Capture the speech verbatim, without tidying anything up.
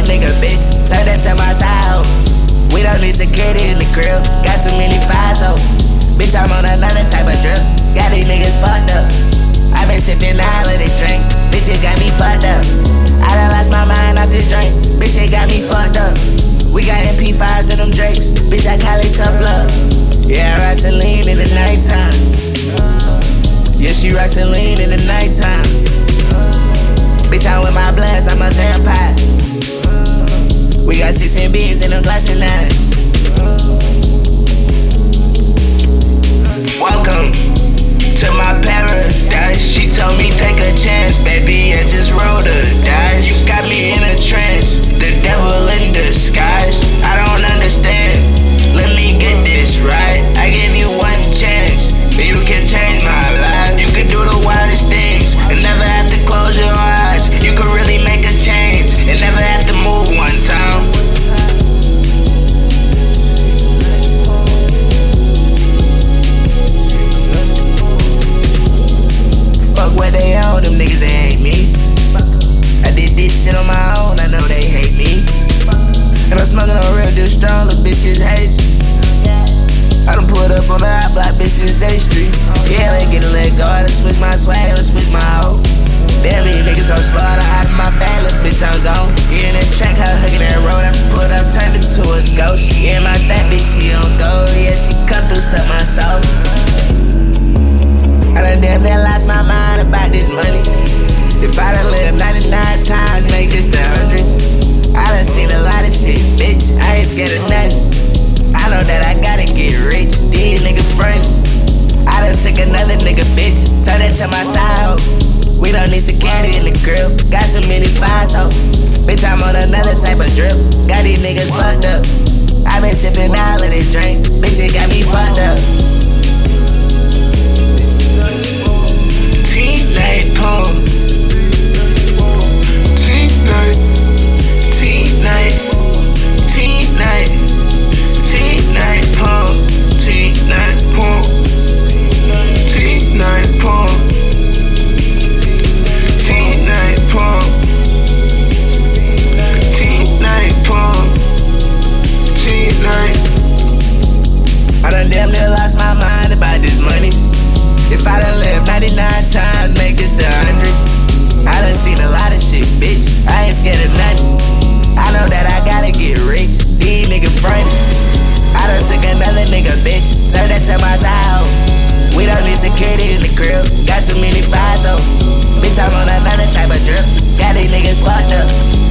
nigga, bitch. Turn that to my side, ho. We don't need security in the crib. Got too many files, ho. Bitch, I'm on another type of drip. Got these niggas fucked up. I been sipping all of this drink. Bitch, it got me fucked up. I done lost my mind off this drink. Bitch, it got me fucked up. We got M P fives and them Drakes. Bitch, I call it tough love. Yeah, I ride Celine in the nighttime. Yeah, she ride Celine in the nighttime. Bitch, I'm with my bloods, I'm a vampire. We got sixteen beans in them glassy nines. Welcome to my paradise. She told me take a chance, baby, and just roll the dice. You got me in a trance, the devil in disguise. I don't understand, let me get this right. I give you one chance, you can change my life. You can do the wildest things and never have to close your eyes. You can really make a change and never have to move one time. Fuck what they own, them niggas, they ain't me. I did this shit on my own, I know they hate me. And I'm smoking on real deal strong, the bitches hate me. I done pulled up on the hot block, bitches, State Street. Yeah, they get a leg go, I done switch my swag, I done switch my hoe. Damn, these niggas so slow, I done hop in my bag, little bitch, I'm gone. Yeah, in that track, her hugging that road, I pulled up, turned into a ghost. Yeah, my that bitch, she don't go, yeah, she come through, suck my soul. I done damn near lost my mind about this money. If I done lived ninety-nine times, make this the hundred. I done seen a lot of shit, bitch, I ain't scared of nothing. I know that I gotta get rich, these niggas frontin'. I done took another nigga, bitch, turn it to my side, ho. We don't need security in the crib, got too many files, ho. Bitch, I'm on another type of drip, got these niggas fucked up. I been sipping all of this drink, bitch, it got me fucked up. T-night pump, T-night, T-night, T-night, T-night pump, T-night pump, T-night pump, T-night pump, T-night pump, T-night. I done damn near lost my mind about this money. If I done lived ninety-nine times, make this the hundred. I done seen a lot of shit, bitch, I ain't scared of nothing. I know that I gotta get rich, these niggas frontin'. I done took another nigga, bitch, turn that to my side, ho. We don't need security in the crib, got too many files, ho. Bitch, I'm on another type of drip, got these niggas fucked up.